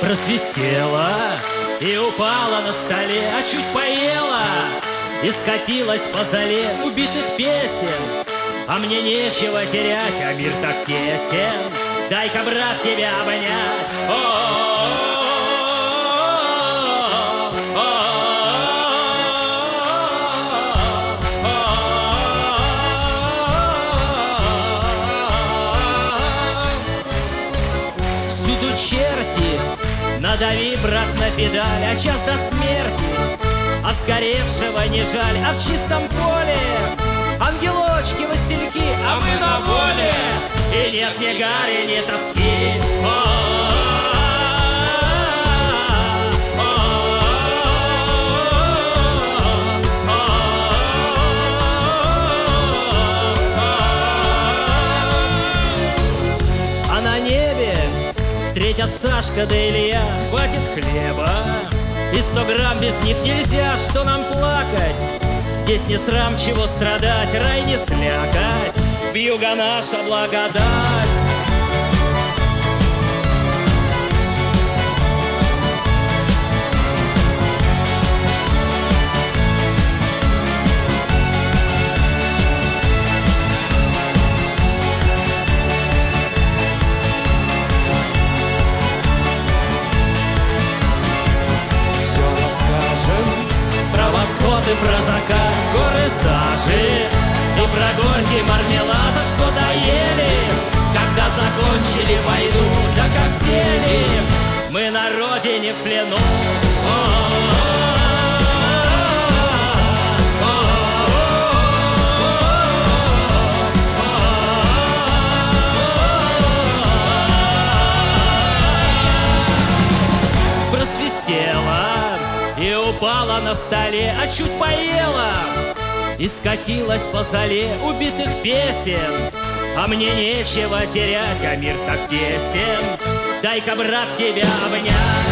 Просвистела и упала на столе, а чуть поела и скатилась по зале убитых песен. А мне нечего терять, а мир так тесен. Дай-ка, брат, тебя обнять. Всюду черти, надави, брат, на педаль, а час до смерти, а сгоревшего не жаль, а в чистом поле ангелочки, васильки, а мы на воле. И нет ни гари, ни тоски. А на небе встретят Сашка да Илья, хватит хлеба, и 100 грамм без них нельзя. Что нам плакать? Здесь не срам, чего страдать, рай не слякоть, вьюга наша благодать. Все расскажем Про восход и про закат, горы сажи и про горький мармелад, что доели, когда закончили войну, да как сели мы на родине в плену. Просвистела и упала на столе, а чуть поела и скатилась по зале убитых песен. А мне нечего терять, а мир так тесен. Дай-ка, брат, тебя обнять.